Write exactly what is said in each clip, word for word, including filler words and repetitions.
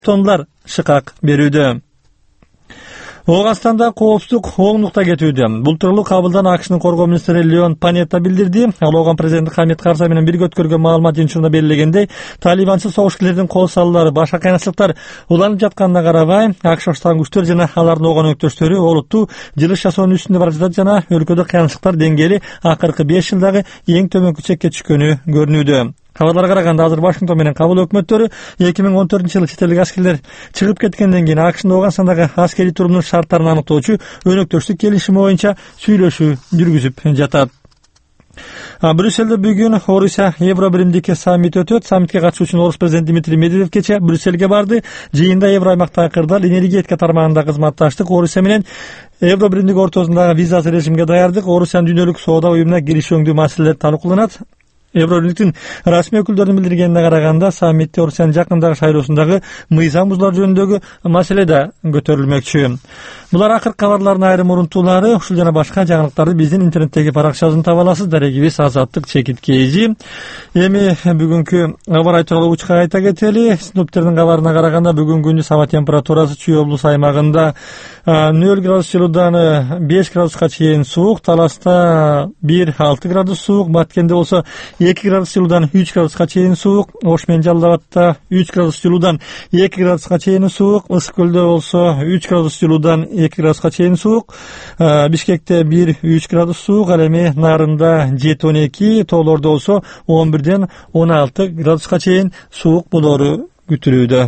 Tonlar шыкак берүүдө. Оогастанда коопсуздук оң нукта кетүүдө. Бул тууралуу кабылдан АКШнын коргоо министри Леон Панетта билдирди. Ал ооган президент Хамид Карзай менен бирге өткөргөн маалымат жыйынтыгында белгилегендей, талибанчы согушкерлердин кол салуулары, башка кыйынчылыктар уланып жатканына карабай, АКШ оштаган күчтөр жана алардын ооган өктөштөрү олуттуу жылыш жасоонун үстүндө бара жатат жана өлкөдө кыйынчылыктар деңгээли акыркы беш жылдагы эң төмөнкү чекке түшкөнү көрүнүүдө. Хабарларга караганда азыр Вашингтон менен Кабул өкмөттөрү эки миң он төртүнчү жылы чет элдик аскерлер чыгып кеткенден кийин АКШнын ооган сандагы аскерий турумунун шарттарын аныктоочу өнөктөштүк келишими боюнча сүйлөшүү жүргүзүп жатат. Брюссельде бүгүн Орусия Евро биримдик саммити өтөт. Саммитке катышуу үчүн Орус президенти Дмитрий Медведев кече Брюссельге барды. Жыйында Евро аймактагы кырдаал, энергетика тармагындагы кызматташтык, Орусия менен Евро биримдик ортосундагы визасыз режимге даярдык, Орусиянын дүйнөлүк соода уюмуна киришүүнү маселелер талкууланат. Евробиримдиктин расмий өкүлдөрүнүн билдиргенине караганда, саммитте Орусиянын жакындагы шайлоосундагы мыйзам бузуулар жөнүндөгү маселе да көтөрүлмөкчү. Булар акыркы кабарлардын айрым урунтуулары. Ушул жана башка жаңылыктарды биздин интернеттеги баракчабыздан таба аласыз. Дарегибиз Азаттык Чекит Кези. Эми бүгүнкү аба ырайы тууралуу учка кайта кетели. Синоптиктердин кабарына караганда, бүгүн күндүз аба температурасы Чүй облусу аймагында нөл градус жылуудан беш градуска чейин суук, Таласта бир алты градус суук, Баткенде болсо эки градус жылуудан үч градуска чейин суук, Ош менен Жалал Абадта үч градус жылуудан эки градуска чейин суук, Ысык көлдө болсо үч градус жылуудан эки градуска чейин суук, Бишкекте бир үч градус суук, ал эми Нарында жети он эки, тоолордо болсо он бирден он алты градуска чейин суук болору күтүлүүдө.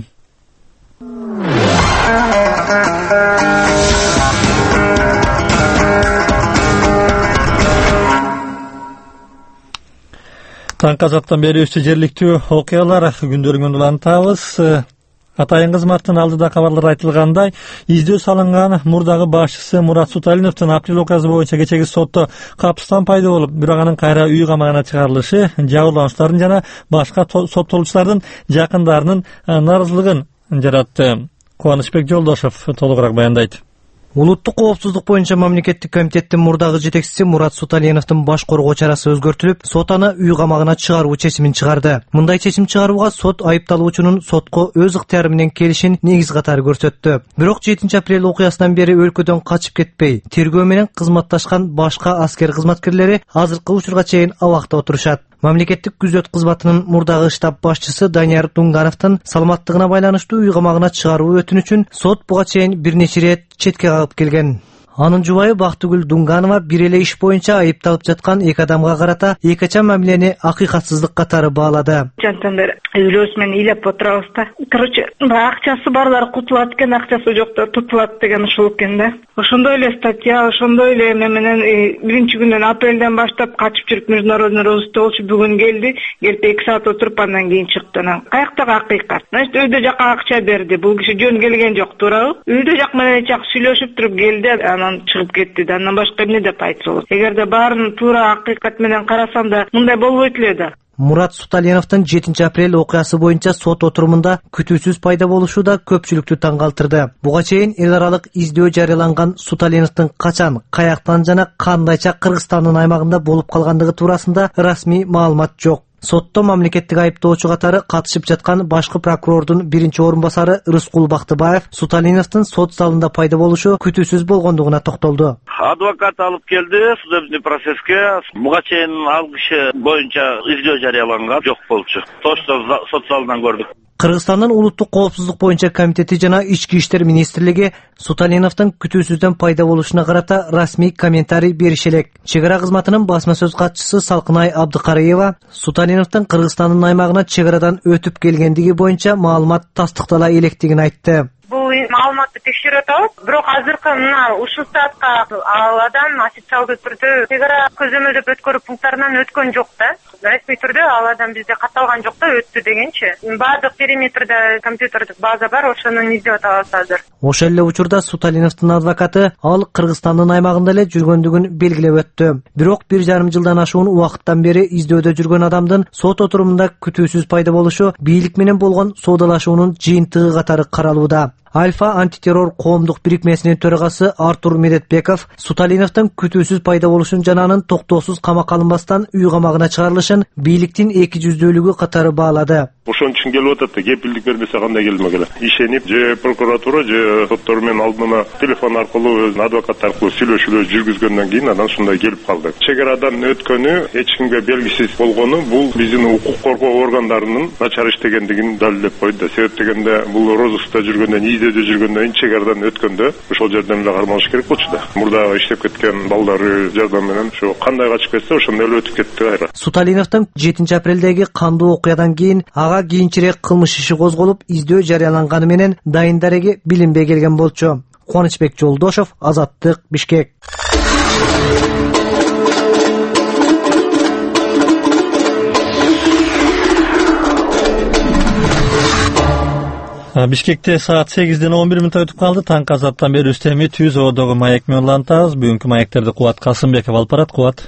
Таңкы азаттан бери үстү жерликтүү окуялар күндөрүңөн улантабыз. Атайын кызматтын алдыда кабарлар айтылгандай, издөө салынган мурдагы башчысы Мурат Суталиновдун апрель окуясы боюнча кечеги сотто капыстан пайда болуп, бирок анын кайра үй камагына чыгарылышы жабырлануучулардын жана башка соттолуучулардын жакындарынын нааразылыгын жаратты. Кубанычбек Жолдошов толугураак баяндайт. Улуттук коопсуздук боюнча мамлекеттик комитеттин мурдагы жетекчиси Мурат Суталиновдун баш коргоо чарасы өзгөртүлүп, сот аны үй камагына чыгаруу чечимин чыгарды. Мындай чечим чыгарууга сот айыпталуучунун сотко өз ыктыяры менен келишин негиз катары көрсөттү. Бирок жетинчи апрель окуясынан бери өлкөдөн качып кетпей, тергөө менен кызматташкан башка аскер кызматкерлери азыркы учурга чейин абакта отурушат. Мамлекеттик күзөт кызматынын мурдагы штаб башчысы Данияр Дунгановдун саламаттыгына байланыштуу үй камагына чыгаруу өтүнүчүн сот буга чейин бир нече ирет четке кагып келген. Анын жубайы Бактыгүл Дунганова бир эле иш боюнча айыпталып жаткан эки адамга карата эки ача мамилени акыйкатсыздык катары баалады. Жантан бери үйлөөбүз менен ыйлап отурабыз да. Короче, акчасы барлар кутулат экен, акчасы жоктор тутулат деген ушул экен да. Ошондой эле статья, ошондой эле эме менен биринчи күндөн апрелден баштап качып жүрүп международный розыск болчу, бүгүн келди, келип эки саат отуруп андан кийин чыкты. Каяктагы акыйкат? Значит, өйдө жакка акча берди. Бул киши жөн келген жок, туурабы? Өйдө жак менен чак сүйлөшүп туруп келди, анан чыгып кетти да. Андан башка эмне деп айтса болот? Эгерде баарын туура акыйкат менен карасам да, мындай болбойт эле да. Мурат Суталиновдун жетинчи апрель окуясы боюнча сот отурумунда күтүүсүз пайда болушу да көпчүлүктү таң калтырды. Буга чейин эл аралык издөө жарыяланган Суталиновдун качан, каяктан жана кандайча Кыргызстандын аймагында болуп калгандыгы туурасында расмий маалымат жок. Сотто мамлекеттик айыптоочу катары катышып жаткан башкы прокурордун биринчи орун басары Рыскул Бактыбаев Суталиновдун сот залында пайда болушу күтүүсүз болгондугуна токтолду. Адвокат алып келди судебный процесске. Буга чейин ал киши боюнча издөө жарыяланган жок болчу. Точно сот залынан көрдүк. Кыргызстандын улуттук коопсуздук боюнча комитети жана ички иштер министрлиги Суталиновдун күтүүсүздөн пайда болушуна карата расмий комментарий бериши элек. Чек ара кызматынын басма сөз катчысы Салкынай Абдыкарыева Суталиновдун Кыргызстандын аймагына чек арадан өтүп келгендиги боюнча маалымат тастыктала электигин айтты. Бул маалыматты текшерип атабыз. Бирок азыркы мына ушул саатка ал адам официалдуу түрдө чек ара көзөмөлдөп өткөрүү пункттарынан өткөн жок да. Расмий түрдө ал адам бизде катталган жок да, өттү дегенчи. Баардык периметрде компьютердик база бар, ошону издеп атабыз азыр. Ошол эле учурда Суталиновдун адвокаты ал Кыргызстандын аймагында эле жүргөндүгүн белгилеп өттү. Бирок бир жарым жылдан ашуун убакыттан бери издөөдө жүргөн адамдын сот отурумунда күтүүсүз пайда болушу бийлик менен болгон соодалашуунун жыйынтыгы катары каралууда. Альфа антитеррор коомдук бирикмесинин төрагасы Артур Медетбеков Суталиновдун күтүүсүз пайда болушун жана анын токтоосуз камакка алынбастан үй камагына чыгарылышын бийликтин эки жүздүүлүгү катары баалады. Ошон үчүн келип атат да, кепилдик бербесе кандай келмек эле. Ишенип, же прокуратура, же соттор менен алдына телефон аркылуу, адвокат аркылуу сүйлөшүүлөр жүргүзгөндөн кийин анан ушундай келип калды. Чек арадан өткөнү, эч кимге белгисиз болгону бул биздин укук коргоо органдарынын начар иштегендигин далилдеп койду. Себеп дегенде бул розыскта жүргөндөн, издөөдө жүргөндөн кийин чек арадан өткөндө ошол жерден эле кармалыш керек болчу да. Мурдагы иштеп кеткен балдары жардам менен ушу кандай качып кетсе ошондой эле өтүп кетти кайра. Суталиновдун жетинчи апрелдеги кандуу окуядан кийин ага кийинчерээк кылмыш иши козголуп, издөө жарыяланганы менен дайын дареги билинбей келген болчу. Кубанычбек Жолдошов, Азаттык, Бишкек. Бишкекте саат сегизден он бир мүнөт өтүп калды. Таң Азаттан бери үстөмү түз оодогу маек менен улантабыз. Бүгүнкү маектерди Кубат Касымбеков алып барат. Кубат.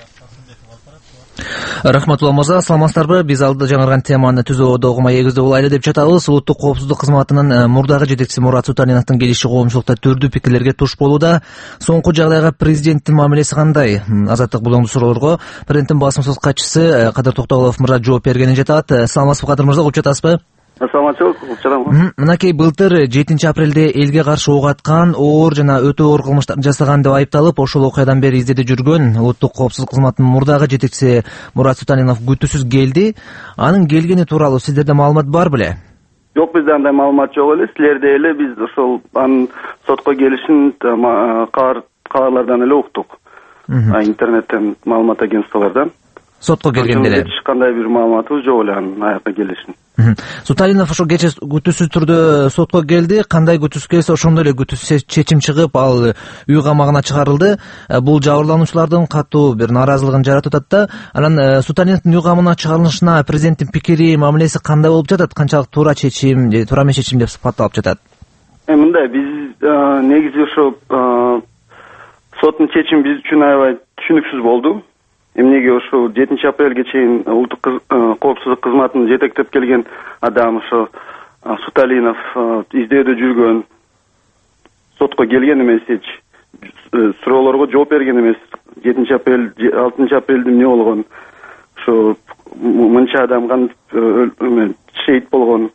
Рахматулла мырза, саламатсыздарбы? Биз алда жаңырган теманы түз оодогу маегибизде улайлы деп жатабыз. Улуттук коопсуздук кызматынын мурдагы жетекчиси Мурат Суталиновдун келиши коомчулукта түрдүү пикирлерге туш болууда. Соңку жагдайга президенттин мамилеси кандай? Азаттык булоңдуу суроолорго президенттин басым сөз катчысы Кадыр Токтогулов мырза жооп бергени жатат. Саламатсызбы Кадыр мырза, угуп жатасызбы? Саламатчылык, угуп жатам. Мынакей былтыр жетинчи апрелде элге каршы ок аткан, оор жана өтө оор кылмыштарды жасаган деп айыпталып, ошол окуядан бери издеде жүргөн улуттук коопсуздук кызматынын мурдагы жетекчиси Мурат Суталинов күтүүсүз келди. Анын келгени тууралуу сиздерде маалымат бар беле? Жок, бизде андай маалымат жок эле. Силерде эле биз ошол анын сотко келишин кабарлардан эле уктук. Интернеттен маалымат агентстволордон. Сотко келгенде эле эч кандай бир маалыматыбыз жок эле анын аякка келишин. Суталинов ошо кече күтүүсүз түрдө сотко келди. Кандай күтүүсүз келсе, ошондой эле күтүүсүз чечим чыгып, ал үй камагына чыгарылды. Бул жабырлануучулардын катуу бир нааразылыгын жаратып атат да. Анан Суталиновдун үй камагына чыгарылышына президенттин пикири, мамилеси кандай болуп жатат? Канчалык туура чечим, же туура эмес чечим деп сыпатталып жатат? Э, мындай, биз негизи ошо соттун чечими биз үчүн аябай түшүнүксүз болду. Эмнеге ошо жетинчи апрелге чейин улуттук коопсуздук кызматынын жетектеп келген адам ошо Суталинов издөөдө жүргөн, сотко келген эмес, эч суроолорго жооп берген эмес. жетинчи апрель, алтынчы апрелде эмне болгон, ошо мынча адам кантип шейит болгон,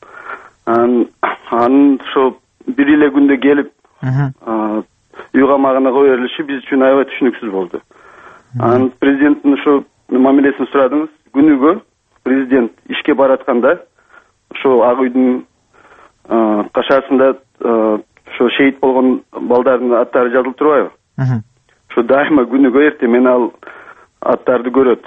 анын ошо бир эле күндө келип үй камагына кое берилиши биз үчүн аябай түшүнүксүз болду. Анын президенттин ошо мамилесин сурадыңыз. Күнүгө президент ишке баратканда ошо ак үйдүн кашасында ошо шейит болгон балдардын аттары жазылып турбайбы? Ошо дайыма күнүгө эртең менен ал аттарды көрөт.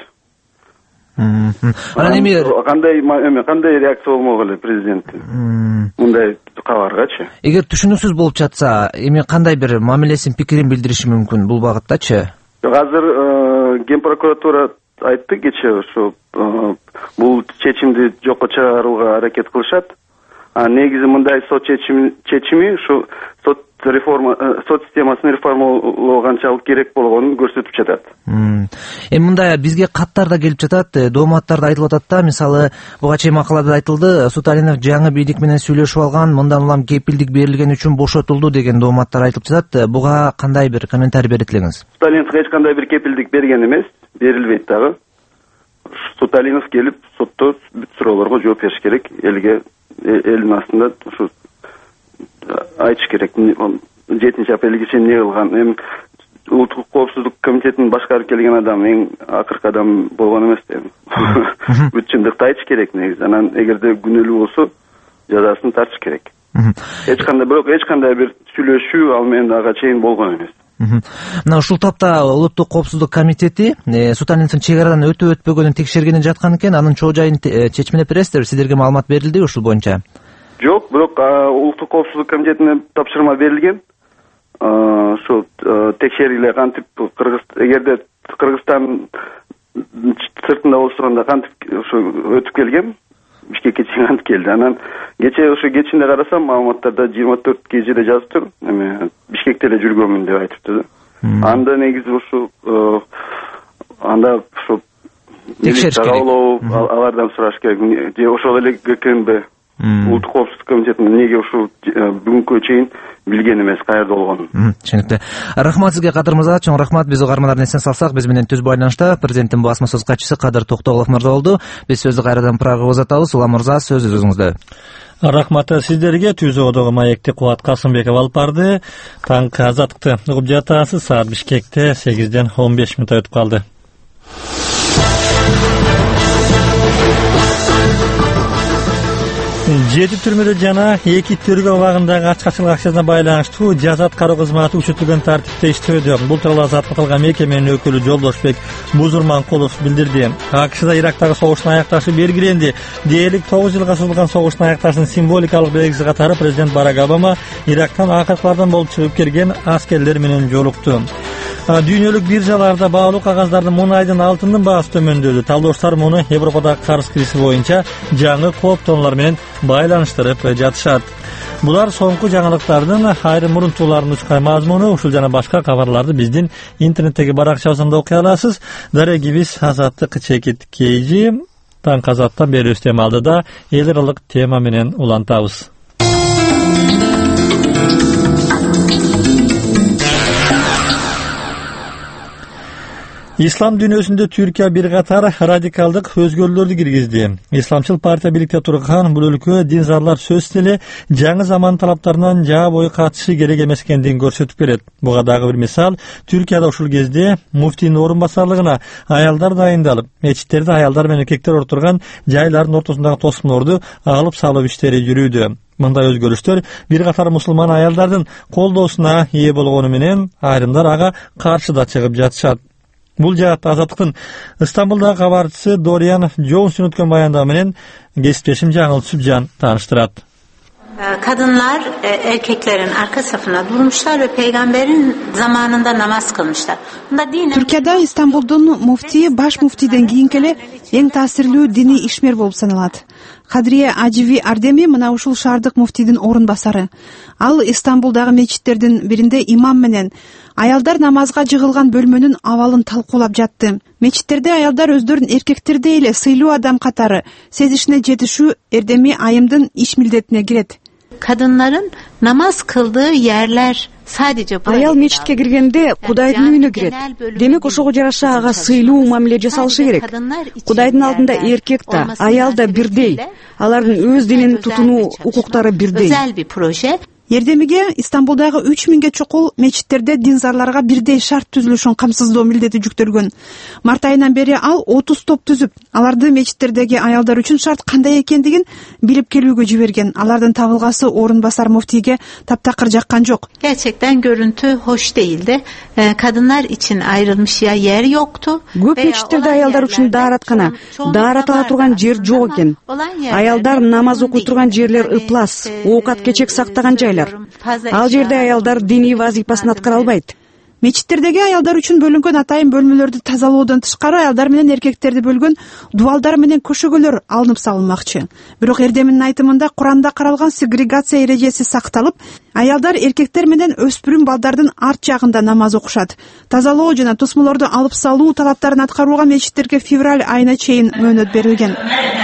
Анан эми кандай эме кандай реакция болмок эле президенттин мындай кабаргачы? Эгер түшүнүксүз болуп жатса, эми кандай бир мамилесин, пикирин билдириши мүмкүн бул багыттачы? Азыр Ген прокуратура айтты кече, ошо бул чечимди жокко чыгарууга аракет кылышат. А негизи мындай сот чечими чечими ушу сот реформа сот системасын реформалоо канчалык керек болгонун көрсөтүп жатат. Эми мындай бизге каттар да келип жатат, дооматтар да айтылып атат да. Мисалы, буга чейин макалада айтылды, Суталинов жаңы бийлик менен сүйлөшүп алган, мындан улам кепилдик берилген үчүн бошотулду деген дооматтар айтылып жатат. Буга кандай бир комментарий берет элеңиз? Суталиновго эч кандай бир кепилдик берген эмес, берилбейт дагы. Суталинов келип сотто бүт суроолорго жооп бериш керек, элге элдин астында ушу айтыш керек. жетинчи апрелге чейин эмне кылган? Эми улуттук коопсуздук комитетинин башкарып келген адам эң акыркы адам болгон эмес да. Бүт чындыкты айтыш керек негизи. Анан эгерде күнөөлүү болсо жазасын тартыш керек. Эч кандай, бирок эч кандай бир сүйлөшүү ал менен ага чейин болгон эмес. Мына ушул тапта улуттук коопсуздук комитети Суталиновдун чек арадан өтүп өтпөгөнүн текшергени жаткан экен. Анын чоо жайын чечимдеп бересиздерби? Сиздерге маалымат берилдиби ушул боюнча? Жок, бирок улуттук коопсуздук комитетине тапшырма берилген. Ошо текшерүүлөр кантип Кыргыз, эгерде Кыргызстан сыртында болсогонда кантип ошо өтүп келген, Бишкекке чейин кантип келди. Анан кече ошо кечинде карасам маалыматтарда жыйырма төрт кежиде жазыптыр. Эми Бишкекте эле жүргөнмүн деп айтыптыр да. Анда негизи ушу анда ошо текшериш керек. Алардан сураш керек. Же ошол эле КНБ улуттук коопсуздук комитетинин эмнеге ушул бүгүнкү чейин билген эмес каерде болгонун. Түшүнүктүү. Рахмат сизге Кадыр мырза, чоң рахмат. Биз угармандардан эсен салсак, биз менен түз байланышта президенттин басма сөз катчысы Кадыр Токтоголов мырза болду. Биз сөздү кайрадан Прагага узатабыз. Улам мырза, сөз өзүңүздө. Рахмат сиздерге. Түзөөдөгү маекти Кубат Касымбеков алып барды. Таңкы азаттыкты угуп жатасыз. Саат Бишкекте сегизден он беш мүнөт өтүп калды. Жети түрмөдө жана эки тергөө абагындагы ачкачылык акчасына байланыштуу жаза аткаруу кызматы күчөтүлгөн тартипте иштөөдө. Бул тууралуу азаттык кылган мекеменин өкүлү Жолдошбек Бузурманкулов билдирди. АКШда Ирактагы согуштун аякташы белгиленди. Дээрлик тогуз жылга созулган согуштун аякташынын символикалык белгиси катары президент Барак Обама Ирактан акыркылардан болуп чыгып келген аскерлер менен жолукту. Дүйнөлүк биржаларда баалуу кагаздардын мунайдын, алтындын баасы төмөндөдү. Талдоочулар муну Европадагы карыз кризиси боюнча жаңы кооптонулар менен байланыштырып жатышат. Булар соңку жаңылыктардын айрым мурунтууларынын учкай мазмуну. Ушул жана башка кабарларды биздин интернеттеги баракчабызда окуй аласыз. Дарегибиз Азаттык чекит кейжи Таңкы Азаттан берүүбүз тема алдыда эл аралык тема менен улантабыз. Ислам дүйнөсүндө Түркия бир катар радикалдык өзгөрүүлөрдү киргизди. Исламчыл партия бийликте турган бул өлкө динзарлар сөз деле жаңы заман талаптарынан жаа бою катышы керек эмес экендигин көрсөтүп берет. Буга дагы бир мисал, Түркияда ушул кезде муфтинин орун басарлыгына аялдар дайындалып, мечиттерде аялдар менен эркектер отурган жайлардын ортосундагы тосмолорду алып салып иштери жүрүүдө. Мындай өзгөрүштөр бир катар мусулман аялдардын колдоосуна ээ болгону менен айрымдар ага каршы да чыгып жатышат. Бул жаатта Азаттыктын Стамбулдагы кабарчысы Дориан Джонсон өткөн баяндоо менен кесиптешим Жаңыл Сүбжан тааныштырат. Kadınlar erkeklerin arka safına durmuşlar ve peygamberin zamanında namaz kılmışlar. Türkiye'de İstanbul'dan mufti, baş muftiden kийинки эле эң таасирлүү dini ишмер болуп саналат. Кадриye Аживи Ардеми мына ушул шаардык муфтидин орун басары. Ал Истанбулдагы мечиттердин биринде имам менен аялдар намазга жыгылган бөлмөнүн абалын талкуулап жатты. Мечиттерде аялдар өздөрүн эркектердей эле сыйлуу адам катары сезишине жетишүү Эрдеми айымдын иш милдетине кирет. Kadınların namaz kıldığı yerler sadece Аял мечитке киргенде Кудайдын үйүнө кирет. Демек ошого жараша ага сыйлуу мамиле жасалышы керек. Кудайдын алдында эркек да, аял да бирдей. Алардын өз динин тутунуу укуктары бирдей. Özel bir proje. Эрдемиге Истанбулдагы үч миңге чукул мечиттерде динзарларга бирдей шарт түзүлүшүн камсыздоо милдети жүктөлгөн. Март айынан бери ал отуз топ түзүп, аларды мечиттердеги аялдар үчүн шарт кандай экендигин билип келүүгө жиберген. Алардын табылгасы орун басар муфтийге таптакыр жаккан жок. Gerçekten görüntü hoş değildi. Kadınlar için ayrılmış ya yer yoktu. Көп мечиттерде аялдар үчүн даараткана, дааратала турган жер жок экен. Аялдар намаз окуй турган жерлер ыплас, оокат кечек сактаган жайлар. Ал жерде аялдар диний вазифасын аткара албайт. Мечиттердеги аялдар үчүн бөлүнгөн атайын бөлмөлөрдү тазалоодон тышкары аялдар менен эркектерди бөлгөн дубалдар менен көшөгөлөр алынып салынмакчы. Бирок Эрдеминин айтымында Куранда каралган сегрегация эрежеси сакталып, аялдар эркектер менен өспүрүм балдардын арт жагында намаз окушат. Тазалоо жана тосмолорду алып салуу талаптарын аткарууга мечиттерге февраль айына чейин мөөнөт берилген.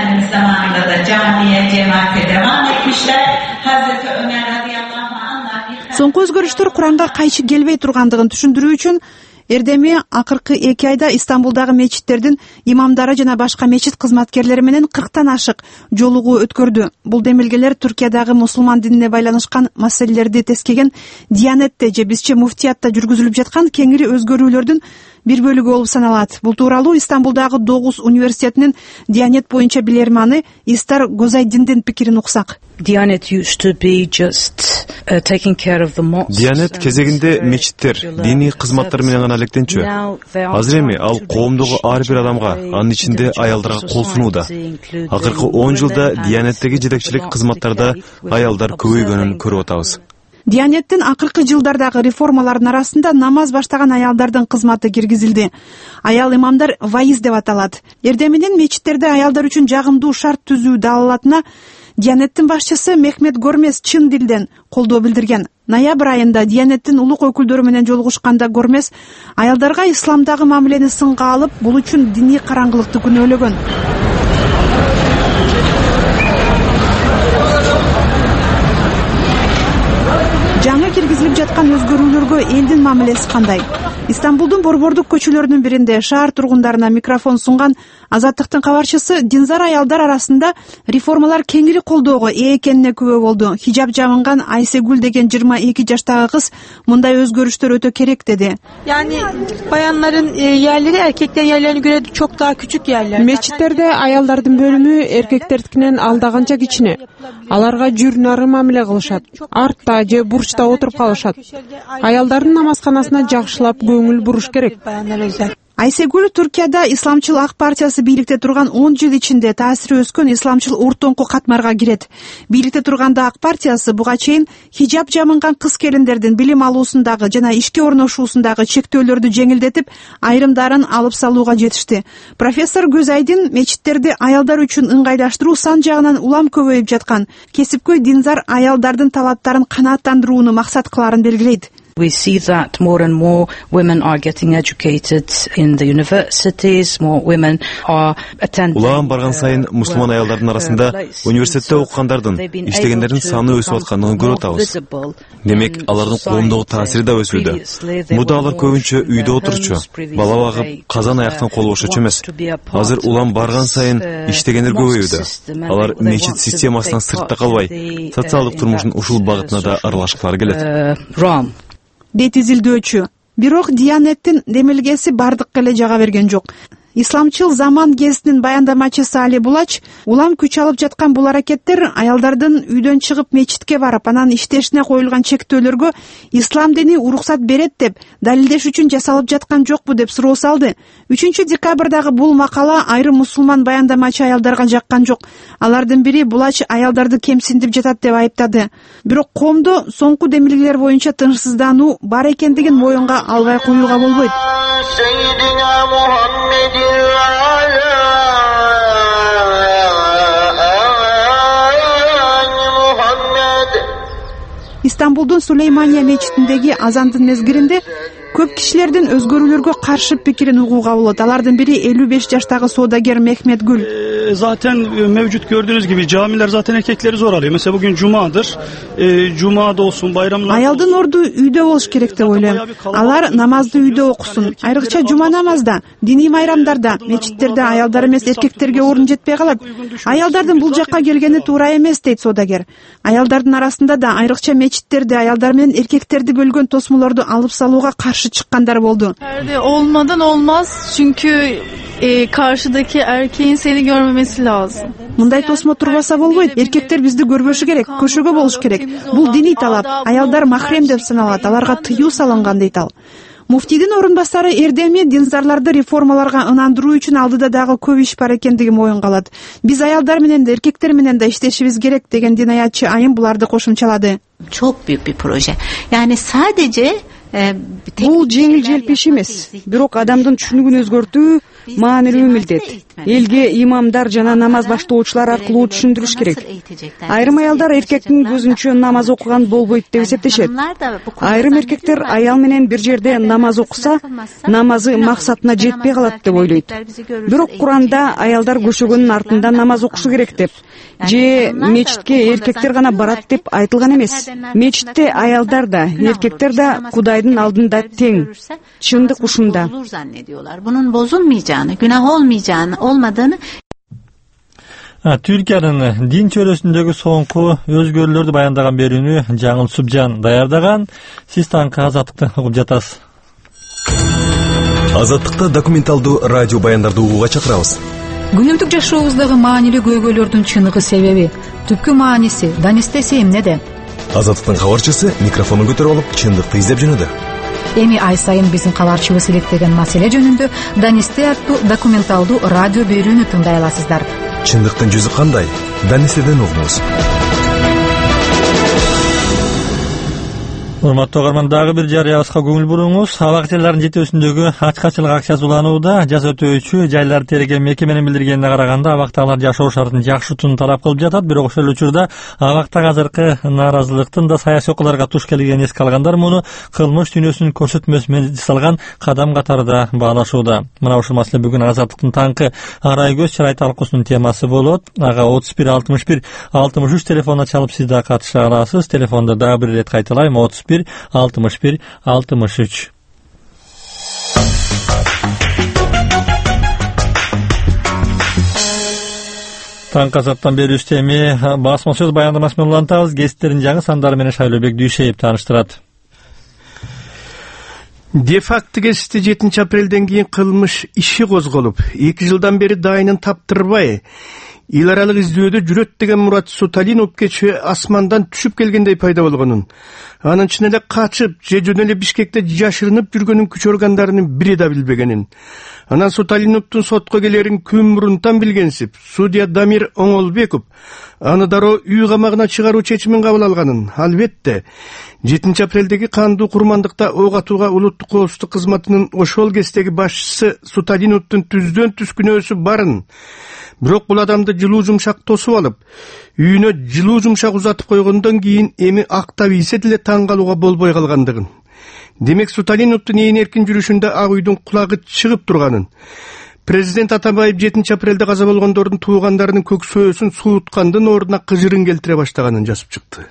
Соңку өзгөрүштөр Куранга кайчы келбей тургандыгын түшүндүрүү үчүн Эрдеми акыркы эки айда Истанбулдагы мечиттердин имамдары жана башка мечит кызматкерлери менен кырктан ашык жолугуу өткөрдү. Бул демилгелер Түркиядагы мусулман динине байланышкан маселелерди тескеген Диянетте же бизче муфтиятта жүргүзүлүп жаткан кеңири өзгөрүүлөрдүн бир бөлүгү болуп саналат. Бул тууралуу Истанбулдагы Тогуз университетинин Диянет боюнча билермани Истар Гозайдиндин пикирин уксак. Диянет кезегинде мечиттер, диний кызматтар менен гана электенчү. Азыр эми ал коомдогу ар бир адамга, анын ичинде аялдарга кол сунууда. Акыркы он жылда Диянеттеги жетекчилик кызматтарда аялдар көбөйгөнүн көрүп атабыз. Диянеттин акыркы жылдардагы реформалардын арасында намаз баштаган аялдардын кызматы киргизилди. Аял имамдар ваиз деп аталат. Эрдеминин мечиттерде аялдар үчүн жагымдуу шарт түзүү далалатына Диянеттин башчысы Мехмет Гормес чын дилден колдоо билдирген. Ноябрь айында Диянеттин улук өкүлдөрү менен жолугушканда Гормес аялдарга исламдагы мамилени сынга алып, бул үчүн диний караңгылыкты күнөөлөгөн. жаңы киргизилип жаткан өзгөрүүлөргө элдин мамилеси кандай? Истанбулдун борбордук көчөлөрүнүн биринде шаар тургундарына микрофон сунган Азаттыктын кабарчысы динзар аялдар арасында реформалар кеңири колдоого ээ экенине күбө болду. Хижаб жабынган Айсегүл деген жыйырма эки жаштагы кыз мындай өзгөрүштөр өтө керек деди. Yani bayanların yerleri erkeklerin yerlerine göre çok daha küçük yerler. Мечиттерде аялдардын бөлүмү эркектердикинен алдаганча кичине. Аларга жүр нары мамиле кылышат. Артта же бурчта отуруп калышат. Аялдардын намазканасына жакшылап көңүл буруш керек. Айсегүл Түркияда Исламчыл ак партиясы бийликте турган он жыл ичинде таасири өскөн исламчыл ортоңку катмарга кирет. Бийликте турганда ак партиясы буга чейин хижаб жамынган кыз келиндердин билим алуусундагы жана ишке орношуусундагы чектөөлөрдү жеңилдетип, айрымдарын алып салууга жетишти. Профессор Көзайдин мечиттерди аялдар үчүн ыңгайлаштыруу сан жагынан улам көбөйүп жаткан кесипкөй динзар аялдардын талаптарын канааттандырууну максат кыларын белгилейт. We see that more and more women are getting educated in the universities, more women are attending. Улам барган сайын мусулман аялдардын арасында университетте окугандардын, иштегендердин саны өсүп атканын көрүп атабыз. Демек, алардын коомдогу таасири да өсүүдө. Мурда алар көбүнчө үйдө отурчу, бала багып, казан аяктан кол бошочу эмес. Азыр улам барган сайын иштегендер көбөйүүдө. Алар мечит системасынан сыртта калбай, социалдык турмуштун ушул багытына да аралашкылары келет. Дейт изилдөөчү. Бирок Диянеттин демилгеси бардыкка эле жага берген жок. Исламчыл заман гезитинин баяндамачысы Али Булач улам күч алып жаткан бул аракеттер аялдардын үйдөн чыгып мечитке барып, анан иштешине коюлган чектөөлөргө ислам дини уруксат берет деп далилдеш үчүн жасалып жаткан жокпу деп суроо салды. үчүнчү декабрдагы бул макала айрым мусулман баяндамачы аялдарга жаккан жок. Алардын бири Булач аялдарды кемсиндип жатат деп айыптады. Бирок коомдо соңку демилгелер боюнча тынчсыздануу бар экендигин моюнга албай коюуга болбойт. Истанбулдун Сулеймания мечитиндеги азандын мезгилинде көп кишилердин өзгөрүүлөргө каршы пикирин угууга болот. Алардын бири элүү беш жаштагы соодагер Mehmet Gül. Zaten mevcut gördüğünüz gibi camiler zaten erkekleri zor alıyor. Mesela bugün cumadır. E, cumada olsun, bayramlar. Аялдын орду үйдө болуш керек деп ойлойм. Алар намазды үйдө окусун. Айрыкча жума намазда, диний майрамдарда, мечиттерде аялдар эмес эркектерге орун жетпей калат. Аялдардын бул жакка келгени туура эмес дейт соодагер. Аялдардын арасында да айрыкча мечиттерде аялдар менен эркектерди бөлгөн тосмолорду алып салууга karşı çıkanlar oldu. Perde olmadan olmaz çünkü e, karşıdaki erkeğin seni görmemesi lazım. Мындай тосмо турбаса болбойт. Эркектер бизди көрбөшү керек, көшөгө болуш керек. Бул диний талап. Аялдар махрем деп саналат. Аларга тыюу салынган дейт ал. Муфтийдин орун басары Эрдеми динзарларды реформаларга ынандыруу үчүн алдыда дагы көп иш бар экендиги моюнга алат. Биз аялдар менен да эркектер менен да иштешибиз керек деген динаятчы айым буларды кошумчалады. Çok büyük bir proje. Yani sadece бул жеңил желпи иш эмес, бирок адамдын түшүнүгүн өзгөртүү маанилүү милдет. Элге имамдар жана намаз баштоочулар аркылуу түшүндүрүш керек. Айрым аялдар эркектин көзүнчө намаз окуган болбойт деп эсептешет. Айрым эркектер аял менен бир жерде намаз окуса, намазы максатына жетпей калат деп ойлойт. Бирок Куранда аялдар көшөгөнүн артында намаз окушу керек деп, же мечитке эркектер гана барат деп айтылган эмес. Мечитте аялдар да, эркектер да Кудайдын алдында тең. Чындык ушунда. Bunun bozulmayacağını, günah olmayacağını, olmadığını. Türkiyanın din çörөсүндөгү соңку өзгөрүүлөрдү баяндаган берүүнү Жаңыл Субжан даярдаган. Сиз таңкы Азаттыкты угуп жатасыз. Азаттыкта документалдуу радио баяндарды угууга чакырабыз. Күнүмдүк жашообуздагы маанилүү көйгөйлөрдүн чыныгы себеби, түпкү мааниси, данистеси эмнеде? Азаттыктын кабарчысы микрофонун көтөрүп алып, чындыкты издеп жөнөдү. Эми ай сайын биздин кабарчыбыз илектеген маселе жөнүндө Данисте аттуу документалдуу радио берүүнү тыңдай аласыздар. Чындыктын жүзү кандай? Данистеден угуңуз. Урматтуу угарман, дагы бир жарыябызга көңүл буруңуз. Абактылардын жетүүсүндөгү ачкачылык акчасы уланууда. Жаз өтүүчү жайлар терген мекеменин билдиргенине караганда абакталар жашоо шартын жакшыртууну талап кылып жатат. Бирок ошол учурда абактагы азыркы нааразылыктын да саясий окуяларга туш келгенин эске алгандар муну кылмыш дүйнөсүнүн көрсөтмөсү менен жасалган кадам катарында баалашууда. Мына ушул маселе бүгүн Азаттыктын таңкы арай көз чырай талкуусунун темасы болот. Ага отуз бир алтымыш бир алтымыш үч телефонуна чалып сиз да катыша аласыз. Телефонду дагы бир ирет кайталайм: отуз бир алтымыш бир алтымыш үч. Таң казаттан бери үстеми басма сөз баяндамасы менен улантабыз. Кесиптердин жаңы сандары менен Шайлообек Дүйшеев тааныштырат. Де-факто кесипте жетинчи апрелден кийин кылмыш иши козголуп, эки жылдан бери дайынын таптырбай, эл аралык издөөдө жүрөт деген Мурат Суталинов кечээ асмандан түшүп келгендей пайда болгонун, анын чын эле качып же жөн эле Бишкекте жашырынып жүргөнүн күч органдарынын бири да билбегенин, анан Суталиновдун сотко келерин күн мурунтан билгенсип, судья Дамир Оңолбеков аны дароо үй камагына чыгаруу чечимин кабыл алганын, албетте жетинчи апрелдеги кандуу курмандыкта ок атууга улуттук коопсуздук кызматынын ошол кездеги башчысы Суталиновдун түздөн түз күнөөсү барын, бирок бул адамды жылуу жумшак тосуп алып, үйүнө жылуу жумшак узатып койгондон кийин эми актап ийсе деле таң калууга болбой калгандыгын. Демек Суталиновдун ээн эркин жүрүшүндө ак үйдүн кулагы чыгып турганын, президент Атамбаев жетинчи апрелде каза болгондордун туугандарынын көксөөсүн сууткандын ордуна кыжырын келтире баштаганын жазып чыкты.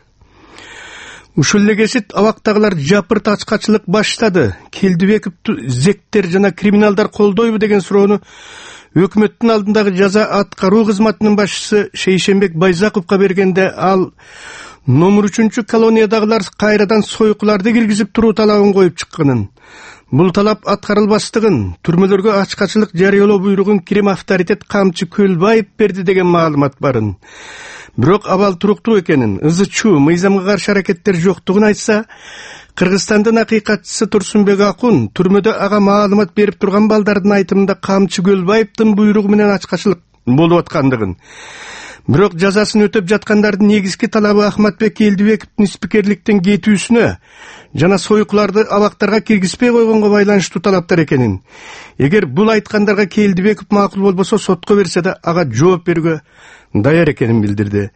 Ушул эле кесип абактагылар жапырт ачкачылык баштады. Келдибековду зектер жана криминалдар колдойбу деген суроону өкмөттүн алдындагы жаза аткаруу кызматынын башчысы Шейшенбек Байзаковго бергенде, ал номер үчүнчү колониядагылар кайрадан сойкуларды киргизип туруу талабын коюп чыкканын, бул талап аткарылбастыгын, түрмөлөргө ачкачылык жарыялоо буйругун Кирим авторитет камчы Көлбаев берди деген маалымат барын. Бирок абал туруктуу экенин, ызы-чуу, мыйзамга каршы аракеттер жоктугун айтса, Кыргызстандын акыйкатчысы Турсунбек Акун түрмөдө ага маалымат берип турган балдардын айтымында камчы Көлбаевдин буйругу менен ачкачылык болуп аткандыгын, бирок жазасын өтөп жаткандардын негизги талабы Ахматбек Келдибековдун спикерликтен кетүүсүнө жана сойкуларды абактарга киргизбей койгонго байланыштуу талаптар экенин, эгер бул айткандарга Келдибеков макул болбосо сотко берсе да ага жооп берүүгө даяр экенин билдирди.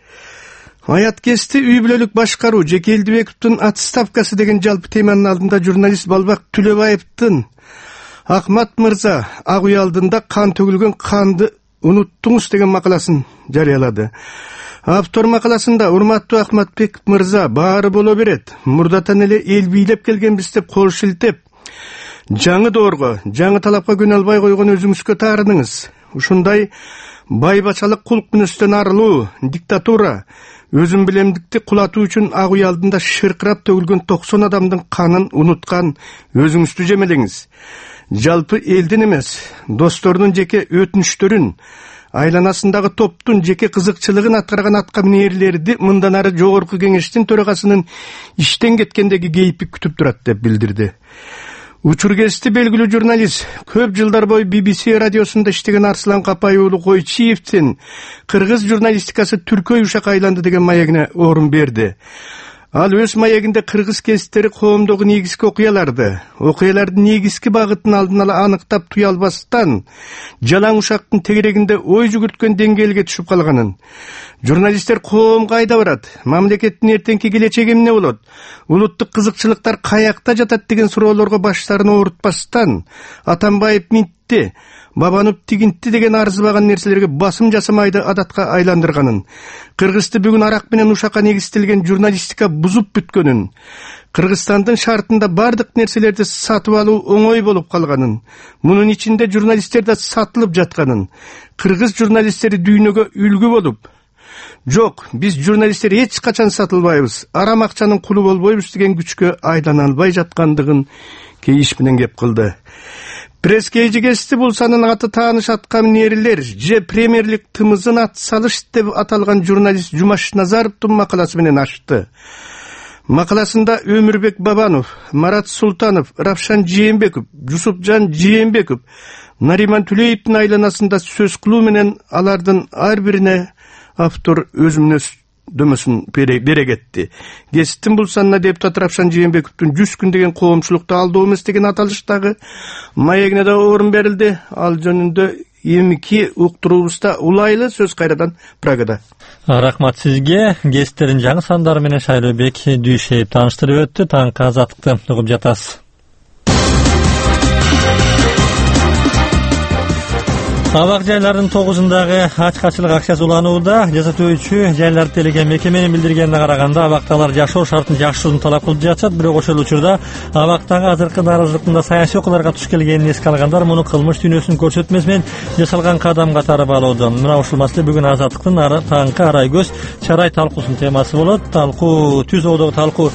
Аят кести үй бүлөлүк башкаруу же Келдибековдун отставкасы деген жалпы теманын алдында журналист Балбак Түлөбаевдин Ахмат мырза ак үй алдында кан төгүлгөн канды уnuttуңуз деген макаласын жарыялады. Автор макаласында урматтуу Ахматбек мырза, баары боло берет, мурдатан эле эл бийлеп келгенбиз деп кол шилтеп, жаңы доорго, жаңы талапка күнө албай койгон өзүңүзгө таарыныңыз. Ушундай байбачалык кулк мүнөстөн арылуу, диктатура, өзүн билемдикти кулатуу үчүн ак үй алдында шыркырап төгүлгөн токсон адамдын канын унуткан өзүңүздү жемелеңиз. Жалпы элдин эмес, досторунун жеке өтүнүчтөрүн, айланасындагы топтун жеке кызыкчылыгын аткарган атка минээрлерди мындан ары жогорку кеңештин төрагасынын иштен кеткендеги кейпи күтүп турат деп билдирди. Учургести белгилүү журналист, көп жылдар бою би би си радиосунда иштеген Арслан Капай уулу Койчиевдин кыргыз журналистикасы түркөй ушак айланды деген маегине орун берди. Ал өз маегинде кыргыз кесиптери коомдогу негизги окуяларды, окуялардын негизги багытын алдын ала аныктап туя албастан, жалаң ушактын тегерегинде ой жүгүрткөн деңгээлге түшүп калганын, журналисттер коом кайда барат, мамлекеттин эртеңки келечеги эмне болот, улуттук кызыкчылыктар каякта жатат деген суроолорго баштарын оорутпастан, Атамбаев минтти, Бабанов тигинтти деген арзыбаган нерселерге басым жасамайды адатка айландырганын, Кыргызды бүгүн арак менен ушакка негизделген журналистика бузуп бүткөнүн, Кыргызстандын шартында бардык нерселерди сатып алуу оңой болуп калганын, мунун ичинде журналисттер да сатылып жатканын, кыргыз журналисттери дүйнөгө үлгү болуп, жок, биз журналисттер эч качан сатылбайбыз, арам акчанын кулу болбойбуз деген күчкө айлана албай жаткандыгын кейиш менен кеп кылды. Пресс-кейжи кести бул санын аты тааныш аткан нерилер же премьерлик тымызын ат салыш деп аталган журналист Жумаш Назаровдун макаласы менен ачты. Макаласында Өмүрбек Бабанов, Марат Султанов, Равшан Жээнбеков, Жусупжан Жээнбеков, Нариман Түлеевдин айланасында сөз кылуу менен алардын ар бирине автор өз дөмөсүн бере кетти. Кесиптин бул санына депутат Равшан Жээнбековдун жүз күн деген коомчулукту алдоо эмес деген аталыштагы маегине да орун берилди. Ал жөнүндө эмки уктуруубузда улайлы сөз кайрадан Прагада. Рахмат сизге. Кесиптердин жаңы сандары менен Шайлообек Дүйшеев тааныштырып өттү. Таңкы азаттыкты угуп жатасыз. Абак жайлардын тогузундагы ачкачылык акчасы уланууда. Жасатуучу жайларды тейлеген мекеменин билдиргенине караганда абакталар жашоо шартын жакшыруун талап кылып жатышат, бирок ошол учурда абактагы азыркы нааразылыктын да саясий окуяларга туш келгенин эске алгандар муну кылмыш дүйнөсүнүн көрсөтмөсү менен жасалган кадам катары баалоодо. Мына ушул маселе бүгүн Азаттыктын таңкы арай көз чарай талкуусунун темасы болот. Талкуу түз ободогу талкуу